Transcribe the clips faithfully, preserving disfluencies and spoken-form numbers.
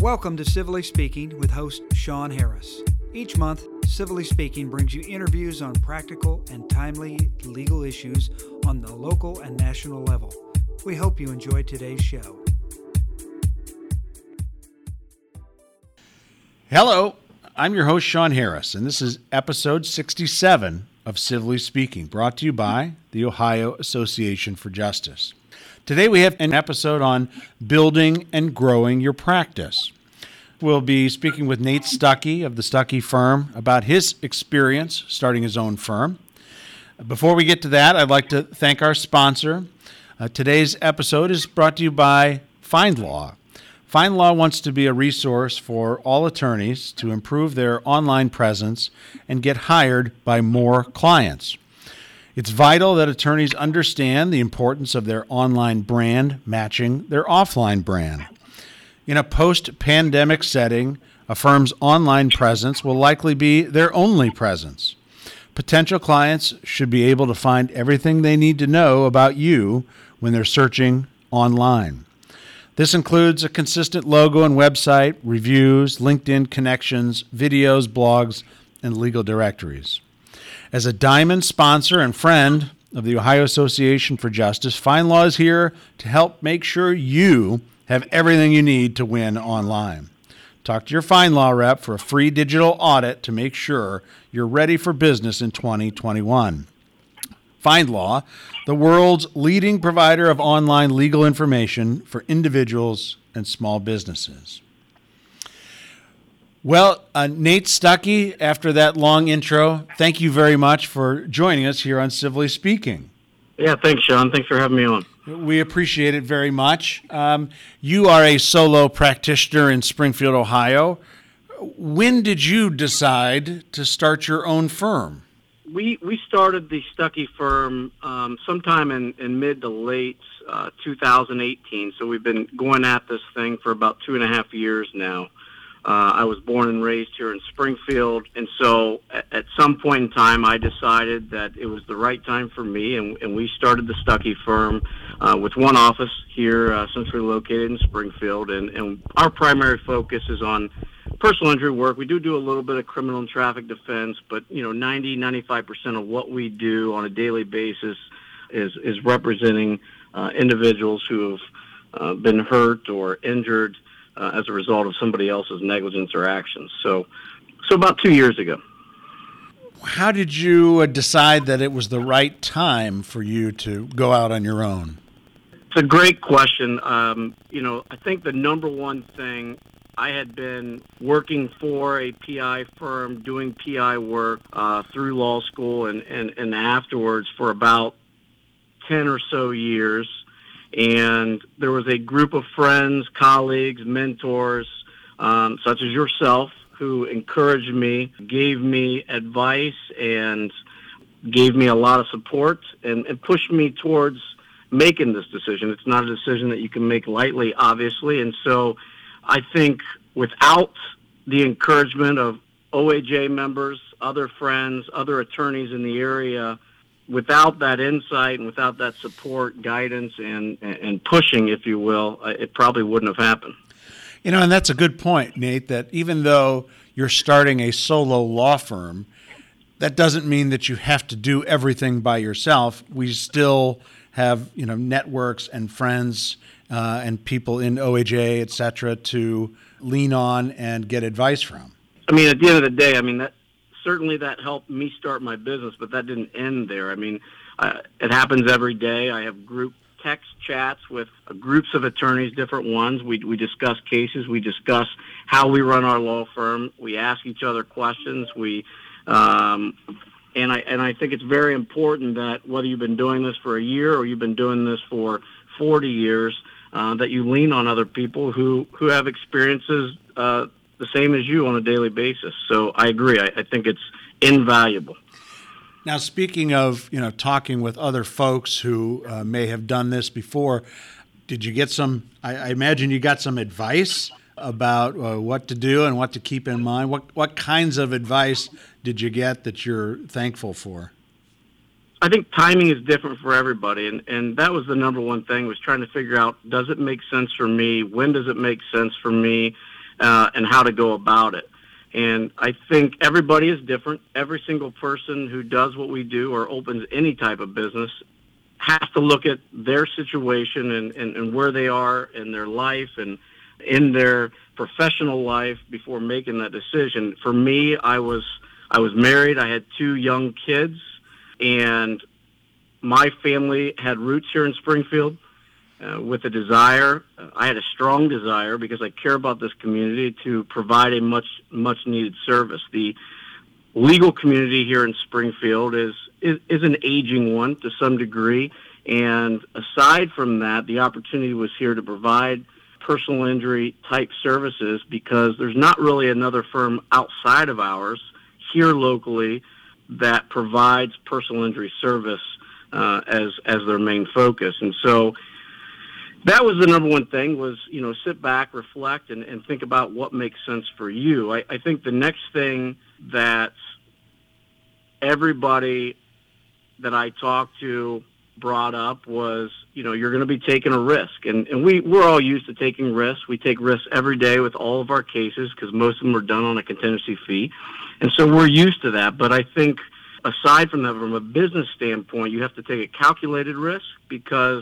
Welcome to Civilly Speaking with host Sean Harris. Each month, Civilly Speaking brings you interviews on practical and timely legal issues on the local and national level. We hope you enjoy today's show. Hello, I'm your host Sean Harris, and this is episode sixty-seven of Civilly Speaking, brought to you by the Ohio Association for Justice. Today we have an episode on building and growing your practice. We'll be speaking with Nate Stuckey of the Stuckey firm about his experience starting his own firm. Before we get to that, I'd like to thank our sponsor. Uh, today's episode is brought to you by FindLaw. FindLaw wants to be a resource for all attorneys to improve their online presence and get hired by more clients. It's vital that attorneys understand the importance of their online brand matching their offline brand. In a post-pandemic setting, a firm's online presence will likely be their only presence. Potential clients should be able to find everything they need to know about you when they're searching online. This includes a consistent logo and website, reviews, LinkedIn connections, videos, blogs, and legal directories. As a diamond sponsor and friend of the Ohio Association for Justice, FindLaw is here to help make sure you have everything you need to win online. Talk to your FindLaw rep for a free digital audit to make sure you're ready for business in twenty twenty-one. FindLaw, the world's leading provider of online legal information for individuals and small businesses. Well, uh, Nate Stuckey, after that long intro, thank you very much for joining us here on Civilly Speaking. Yeah, thanks, Sean. Thanks for having me on. We appreciate it very much. Um, you are a solo practitioner in Springfield, Ohio. When did you decide to start your own firm? We we started the Stuckey firm um, sometime in, in mid to late uh, two thousand eighteen, so we've been going at this thing for about two and a half years now. Uh, I was born and raised here in Springfield, and so at, at some point in time, I decided that it was the right time for me, and, and we started the Stuckey firm uh, with one office here, uh, centrally located in Springfield, and, and our primary focus is on personal injury work. We do do a little bit of criminal and traffic defense, but you know, ninety, ninety-five percent of what we do on a daily basis is is representing uh, individuals who have uh, been hurt or injured Uh, as a result of somebody else's negligence or actions. So, so about two years ago. How did you uh, decide that it was the right time for you to go out on your own? It's a great question. Um, you know, I think the number one thing, I had been working for a P I firm, doing P I work uh, through law school and, and, and afterwards for about ten or so years. And there was a group of friends, colleagues, mentors, um, such as yourself, who encouraged me, gave me advice, and gave me a lot of support, and, and pushed me towards making this decision. It's not a decision that you can make lightly, obviously. And so I think without the encouragement of O A J members, other friends, other attorneys in the area, without that insight and without that support, guidance, and, and pushing, if you will, it probably wouldn't have happened. You know, and that's a good point, Nate, that even though you're starting a solo law firm, that doesn't mean that you have to do everything by yourself. We still have, you know, networks and friends uh, and people in O A J, et cetera, to lean on and get advice from. I mean, at the end of the day, I mean, that certainly that helped me start my business, but that didn't end there. I mean, uh, it happens every day. I have group text chats with uh, groups of attorneys, different ones. We we discuss cases. We discuss how we run our law firm. We ask each other questions. We um, and I and I think it's very important that whether you've been doing this for a year or you've been doing this for forty years, uh, that you lean on other people who who have experiences Uh, the same as you on a daily basis. So I agree. I, I think it's invaluable. Now, speaking of, you know, talking with other folks who uh, may have done this before, did you get some, I, I imagine you got some advice about uh, what to do and what to keep in mind? What, what kinds of advice did you get that you're thankful for? I think timing is different for everybody, and, and that was the number one thing, was trying to figure out, does it make sense for me? When does it make sense for me? uh, and how to go about it. And I think everybody is different. Every single person who does what we do or opens any type of business has to look at their situation and, and, and where they are in their life and in their professional life before making that decision. For me, I was I was married. I had two young kids, and my family had roots here in Springfield. Uh, with a desire, uh, I had a strong desire because I care about this community to provide a much, much needed service. The legal community here in Springfield is, is, is an aging one to some degree. And aside from that, the opportunity was here to provide personal injury type services because there's not really another firm outside of ours here locally that provides personal injury service uh, as, as their main focus. And so that was the number one thing was, you know, sit back, reflect, and, and think about what makes sense for you. I, I think the next thing that everybody that I talked to brought up was, you know, you're going to be taking a risk. And, and we, we're all used to taking risks. We take risks every day with all of our cases because most of them are done on a contingency fee. And so we're used to that. But I think aside from that, from a business standpoint, you have to take a calculated risk because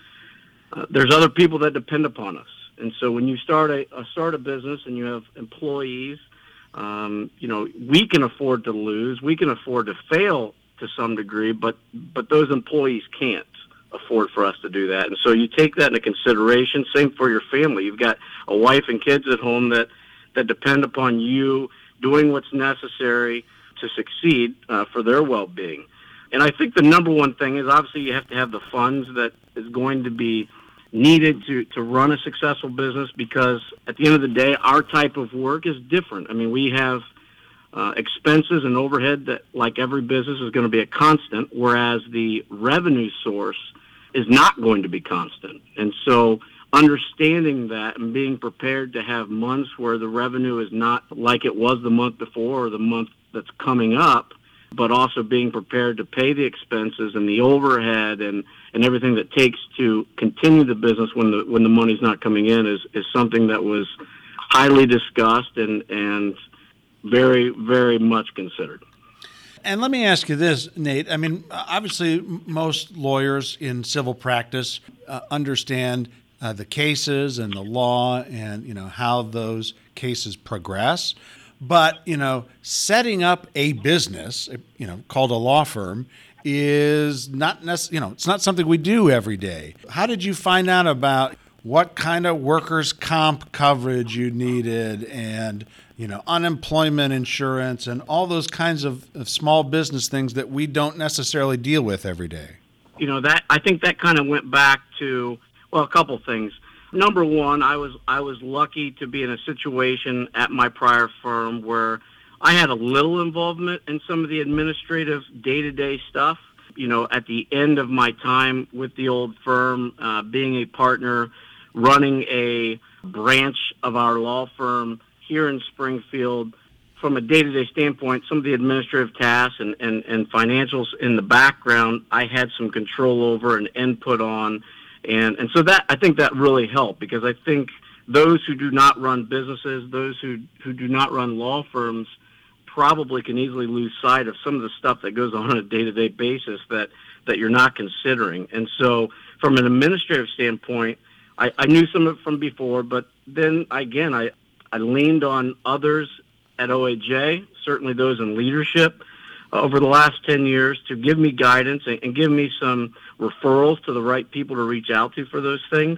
Uh, there's other people that depend upon us. And so when you start a, a start a business and you have employees, um, you know, we can afford to lose. We can afford to fail to some degree, but, but those employees can't afford for us to do that. And so you take that into consideration. Same for your family. You've got a wife and kids at home that, that depend upon you doing what's necessary to succeed uh, for their well-being. And I think the number one thing is obviously you have to have the funds that is going to be needed to, to run a successful business because at the end of the day, our type of work is different. I mean, we have uh, expenses and overhead that, like every business, is going to be a constant, whereas the revenue source is not going to be constant. And so understanding that and being prepared to have months where the revenue is not like it was the month before or the month that's coming up, but also being prepared to pay the expenses and the overhead and, and everything that takes to continue the business when the when the money's not coming in is, is something that was highly discussed and, and very, very much considered. And let me ask you this, Nate. I mean, obviously, most lawyers in civil practice uh, understand uh, the cases and the law and, you know, how those cases progress. But, you know, setting up a business, you know, called a law firm is not necessarily, you know, it's not something we do every day. How did you find out about what kind of workers' comp coverage you needed and, you know, unemployment insurance and all those kinds of, of small business things that we don't necessarily deal with every day? You know, that I think that kind of went back to, well, a couple things. Number one, I was I was lucky to be in a situation at my prior firm where I had a little involvement in some of the administrative day-to-day stuff. You know, at the end of my time with the old firm, uh, being a partner, running a branch of our law firm here in Springfield, from a day-to-day standpoint, some of the administrative tasks and, and, and financials in the background, I had some control over and input on. And and so that I think that really helped because I think those who do not run businesses, those who, who do not run law firms probably can easily lose sight of some of the stuff that goes on on a day-to-day basis that, that you're not considering. And so from an administrative standpoint, I, I knew some of it from before, but then again, I, I leaned on others at O A J, certainly those in leadership, over the last ten years to give me guidance and, and give me some referrals to the right people to reach out to for those things.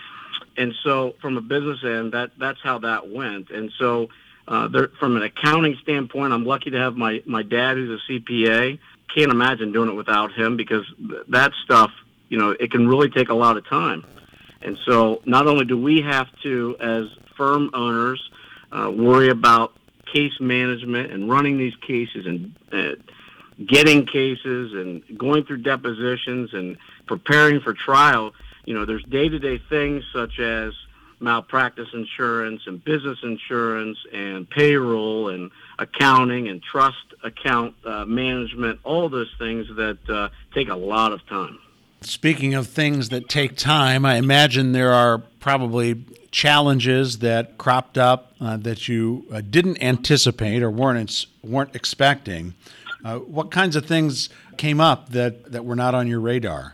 And so from a business end, that that's how that went. And so uh, there, from an accounting standpoint, I'm lucky to have my, my dad who's a C P A. Can't imagine doing it without him because that stuff, you know, it can really take a lot of time. And so not only do we have to, as firm owners, uh, worry about case management and running these cases and uh, getting cases and going through depositions and preparing for trial, you know, there's day-to-day things such as malpractice insurance and business insurance and payroll and accounting and trust account uh, management, all those things that uh, take a lot of time. Speaking of things that take time, I imagine there are probably challenges that cropped up uh, that you uh, didn't anticipate or weren't weren't expecting. Uh, what kinds of things came up that, that were not on your radar?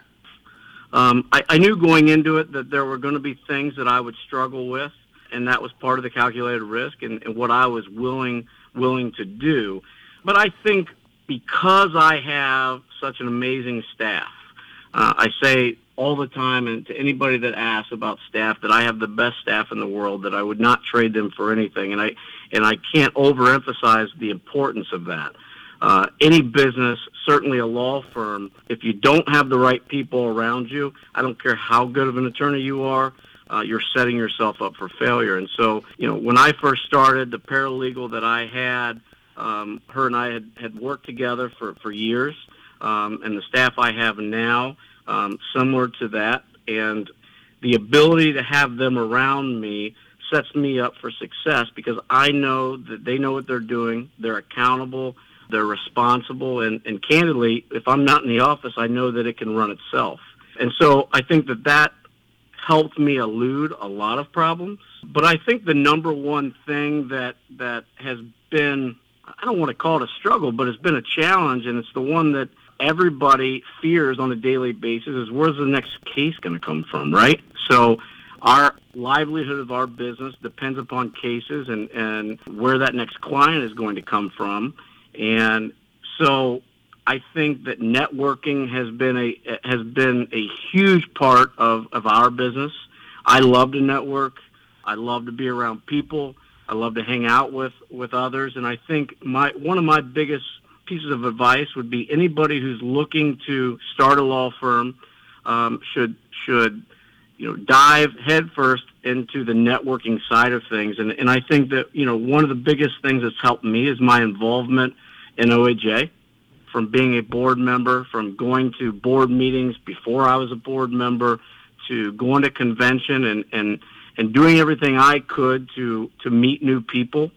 Um, I, I knew going into it that there were going to be things that I would struggle with, and that was part of the calculated risk and, and what I was willing willing to do. But I think because I have such an amazing staff, uh, I say all the time, and to anybody that asks about staff, that I have the best staff in the world, that I would not trade them for anything, and I and I can't overemphasize the importance of that. Uh, any business, certainly a law firm, if you don't have the right people around you, I don't care how good of an attorney you are, uh, you're setting yourself up for failure. And so, you know, when I first started, the paralegal that I had, um, her and I had, had worked together for, for years, um, and the staff I have now, um, similar to that. And the ability to have them around me sets me up for success because I know that they know what they're doing, they're accountable, they're responsible, and, and candidly, if I'm not in the office, I know that it can run itself. And so I think that that helped me elude a lot of problems. But I think the number one thing that, that has been, I don't want to call it a struggle, but it's been a challenge, and it's the one that everybody fears on a daily basis, is where's the next case going to come from, right? So our livelihood of our business depends upon cases and, and where that next client is going to come from. And so I think that networking has been a has been a huge part of, of our business. I love to network. I love to be around people. I love to hang out with, with others. And I think my one of my biggest pieces of advice would be anybody who's looking to start a law firm um, should should you know dive headfirst into the networking side of things. And and I think that you know one of the biggest things that's helped me is my involvement in O A J, from being a board member, from going to board meetings before I was a board member, to going to convention and, and, and doing everything I could to, to meet new people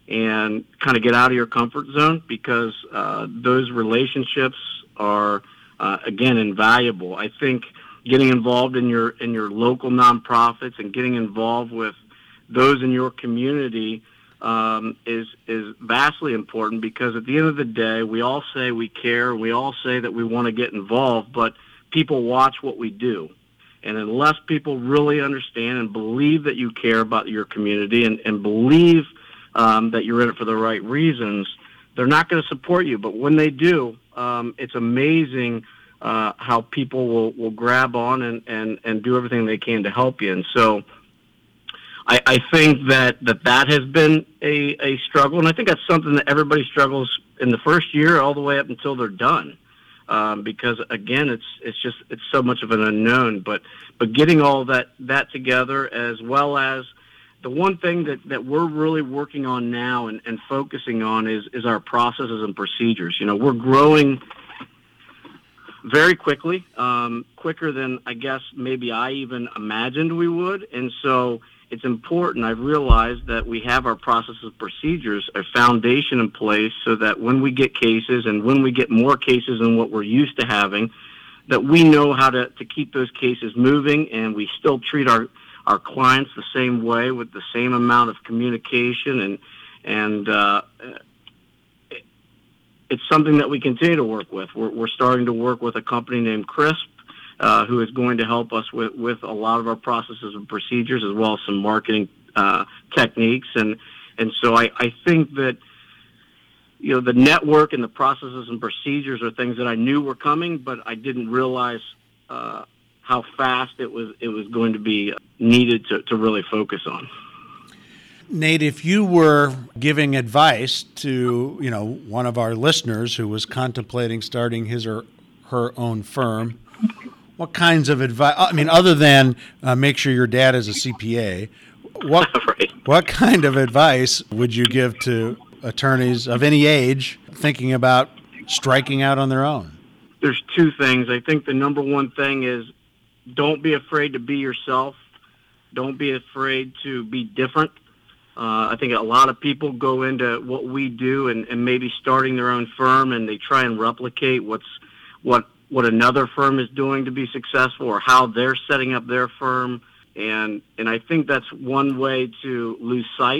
and kind of get out of your comfort zone, because uh, those relationships are, uh, again, invaluable. I think getting involved in your in your local nonprofits and getting involved with those in your community Um, is is vastly important, because at the end of the day, we all say we care, we all say that we want to get involved, but people watch what we do. And unless people really understand and believe that you care about your community and, and believe um, that you're in it for the right reasons, they're not going to support you. But when they do, um, it's amazing uh, how people will, will grab on and, and, and do everything they can to help you. And so I, I think that, that that has been a, a struggle, and I think that's something that everybody struggles in the first year all the way up until they're done, um, because again, it's it's just it's so much of an unknown. But but getting all that that together, as well as the one thing that, that we're really working on now and, and focusing on is is our processes and procedures. You know, we're growing very quickly, um, quicker than I guess maybe I even imagined we would, and so it's important. I've realized that we have our processes and procedures, a foundation in place, so that when we get cases and when we get more cases than what we're used to having, that we know how to, to keep those cases moving, and we still treat our, our clients the same way with the same amount of communication. And, and uh, it, it's something that we continue to work with. We're, we're starting to work with a company named Crisp, Uh, who is going to help us with, with a lot of our processes and procedures, as well as some marketing uh, techniques. And and so I, I think that, you know, the network and the processes and procedures are things that I knew were coming, but I didn't realize uh, how fast it was it was going to be needed to, to really focus on. Nate, if you were giving advice to, you know, one of our listeners who was contemplating starting his or her own firm, what kinds of advice, I mean, other than uh, make sure your dad is a C P A, what right. what kind of advice would you give to attorneys of any age thinking about striking out on their own? There's two things. I think the number one thing is don't be afraid to be yourself. Don't be afraid to be different. Uh, I think a lot of people go into what we do and, and maybe starting their own firm, and they try and replicate what's what what another firm is doing to be successful or how they're setting up their firm. And and I think that's one way to lose sight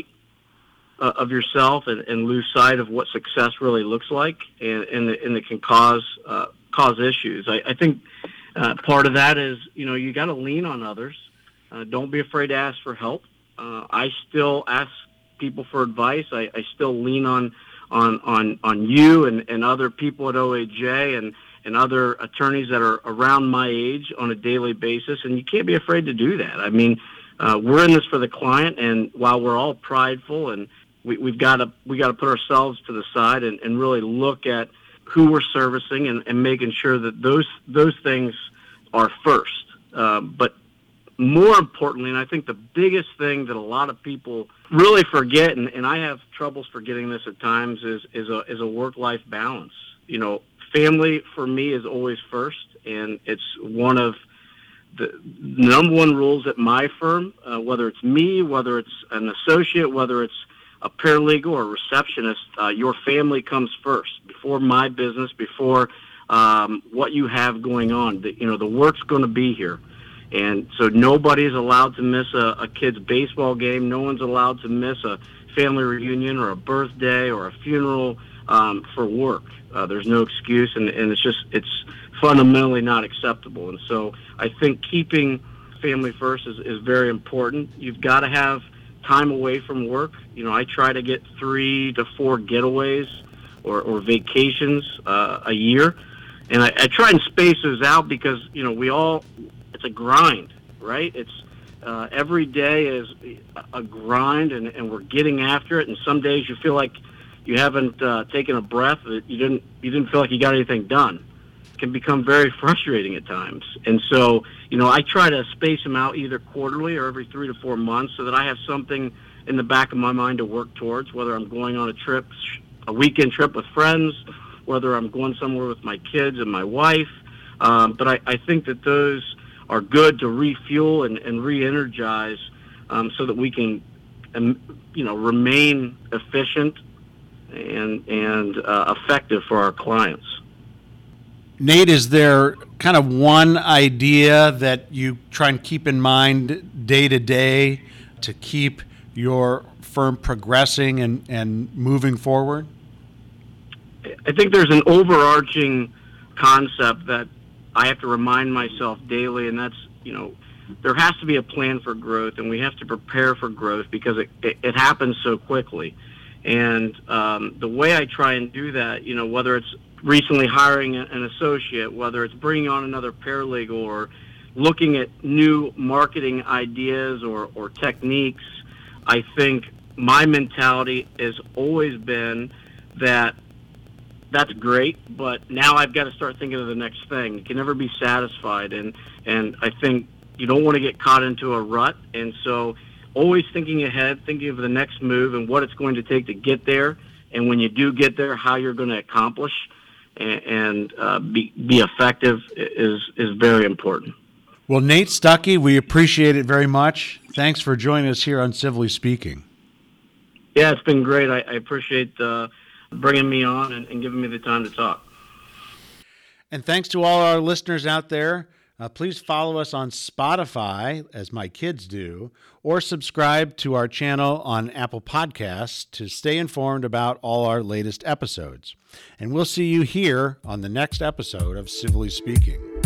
uh, of yourself and, and lose sight of what success really looks like, and, and, and it can cause uh, cause issues. I, I think uh, part of that is, you know, you got to lean on others. Uh, don't be afraid to ask for help. Uh, I still ask people for advice. I, I still lean on on on, on you and, and other people at O A J and, and other attorneys that are around my age on a daily basis, and you can't be afraid to do that. I mean, uh, we're in this for the client, and while we're all prideful, and we, we've got to we got to put ourselves to the side and, and really look at who we're servicing and, and making sure that those those things are first. Uh, but more importantly, and I think the biggest thing that a lot of people really forget, and, and I have troubles forgetting this at times, is is a is a work-life balance. You know, family for me is always first, and it's one of the number one rules at my firm. Uh, whether it's me, whether it's an associate, whether it's a paralegal or a receptionist, uh, your family comes first before my business, before um, what you have going on. The, you know, the work's going to be here. And so nobody's allowed to miss a, a kid's baseball game. No one's allowed to miss a family reunion or a birthday or a funeral um, for work. Uh, there's no excuse, and, and it's just it's fundamentally not acceptable. And so I think keeping family first is, is very important. You've got to have time away from work. You know, I try to get three to four getaways or, or vacations uh, a year. And I, I try and space those out because, you know, we all... it's a grind, right? It's uh, every day is a grind, and, and we're getting after it. And some days you feel like you haven't uh, taken a breath. That you didn't you didn't feel like you got anything done. It can become very frustrating at times. And so, you know, I try to space them out either quarterly or every three to four months, so that I have something in the back of my mind to work towards. Whether I'm going on a trip, a weekend trip with friends, whether I'm going somewhere with my kids and my wife. Um, but I, I think that those are good to refuel and, and re-energize um, so that we can, um, you know, remain efficient and and uh, effective for our clients. Nate, is there kind of one idea that you try and keep in mind day to day to keep your firm progressing and, and moving forward? I think there's an overarching concept that I have to remind myself daily, and that's, you know, there has to be a plan for growth, and we have to prepare for growth because it, it, it happens so quickly. And um, the way I try and do that, you know, whether it's recently hiring an associate, whether it's bringing on another paralegal or looking at new marketing ideas or, or techniques, I think my mentality has always been that that's great, but now I've got to start thinking of the next thing. You can never be satisfied, and and I think you don't want to get caught into a rut, and so always thinking ahead, thinking of the next move and what it's going to take to get there, and when you do get there, how you're going to accomplish and, and uh, be be effective is is very important. Well, Nate Stuckey, we appreciate it very much. Thanks for joining us here on Civilly Speaking. Yeah, it's been great. I, I appreciate uh, bringing me on and, and giving me the time to talk. And thanks to all our listeners out there. Uh, please follow us on Spotify, as my kids do, or subscribe to our channel on Apple Podcasts to stay informed about all our latest episodes. And we'll see you here on the next episode of Civilly Speaking.